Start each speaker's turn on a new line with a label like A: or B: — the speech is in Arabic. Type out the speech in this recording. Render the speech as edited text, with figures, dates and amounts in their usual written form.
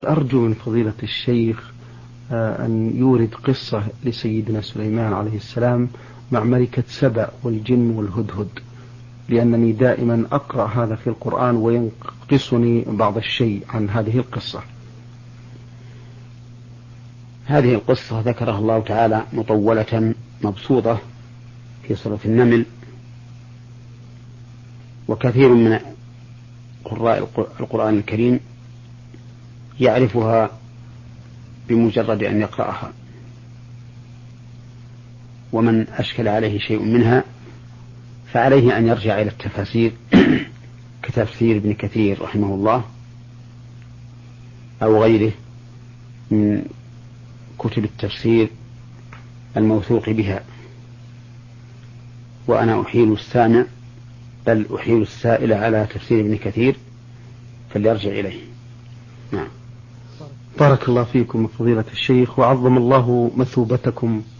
A: أرجو من فضيلة الشيخ أن يورد قصة لسيدنا سليمان عليه السلام مع ملكة سبأ والجن والهدهد، لأنني دائما أقرأ هذا في القرآن وينقصني بعض الشيء عن هذه القصة.
B: هذه القصة ذكرها الله تعالى مطولة مبسوطة في سورة النمل، وكثير من قراء القرآن الكريم يعرفها بمجرد أن يقرأها، ومن أشكل عليه شيء منها فعليه أن يرجع إلى التفاسير كتفسير ابن كثير رحمه الله أو غيره من كتب التفسير الموثوق بها. وأنا أحيل السامع بل أحيل السائل على تفسير ابن كثير فليرجع إليه. نعم.
A: بارك الله فيكم فضيلة الشيخ، وعظم الله مثوبتكم